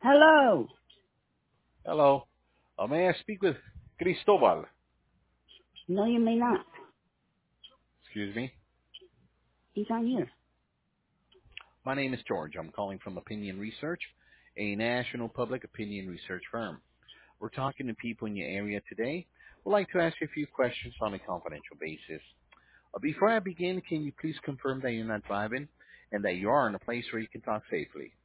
Hello. Hello. May I speak with Cristobal? No, you may not. Excuse me. He's on here. My name is George. I'm calling from Opinion Research, a national public opinion research firm. We're talking to people in your area today. We'd like to ask you a few questions on a confidential basis. Before I begin, can you please confirm that you're not driving and that you are in a place where you can talk safely?